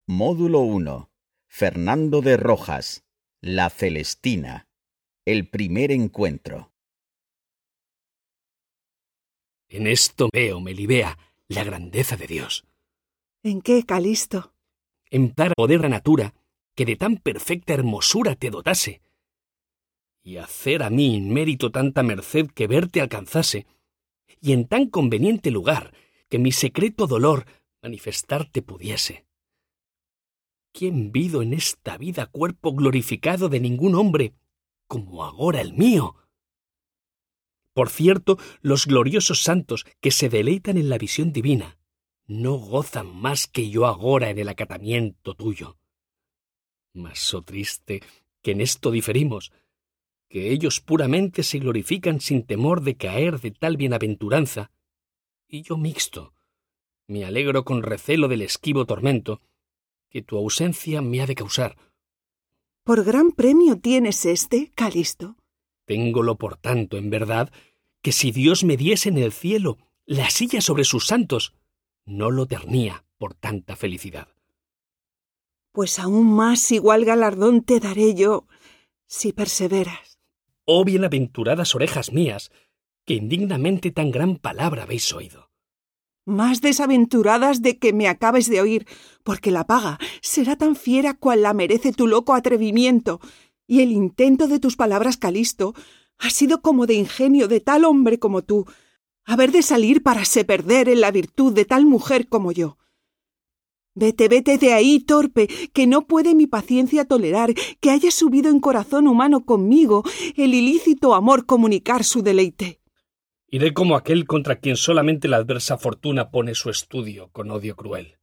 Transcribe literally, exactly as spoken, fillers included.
Módulo uno. Fernando de Rojas. La Celestina. El primer encuentro. En esto veo, Melibea, la grandeza de Dios. ¿En qué, Calisto? En dar poder a natura que de tan perfecta hermosura te dotase, y hacer a mí inmérito tanta merced que verte alcanzase, y en tan conveniente lugar que mi secreto dolor manifestarte pudiese. ¿Quién vido en esta vida cuerpo glorificado de ningún hombre como agora el mío? Por cierto, los gloriosos santos que se deleitan en la visión divina no gozan más que yo agora en el acatamiento tuyo. Mas, oh triste, que en esto diferimos, que ellos puramente se glorifican sin temor de caer de tal bienaventuranza, y yo mixto, me alegro con recelo del esquivo tormento que tu ausencia me ha de causar. ¿Por gran premio tienes este, Calisto? Téngolo por tanto, en verdad, que si Dios me diese en el cielo la silla sobre sus santos, no lo ternía por tanta felicidad. Pues aún más igual galardón te daré yo, si perseveras. Oh bienaventuradas orejas mías, que indignamente tan gran palabra habéis oído. Más desaventuradas de que me acabes de oír, porque la paga será tan fiera cual la merece tu loco atrevimiento, y el intento de tus palabras, Calisto, ha sido como de ingenio de tal hombre como tú, haber de salir para se perder en la virtud de tal mujer como yo. Vete, vete de ahí, torpe, que no puede mi paciencia tolerar que haya subido en corazón humano conmigo el ilícito amor comunicar su deleite. Iré como aquel contra quien solamente la adversa fortuna pone su estudio con odio cruel.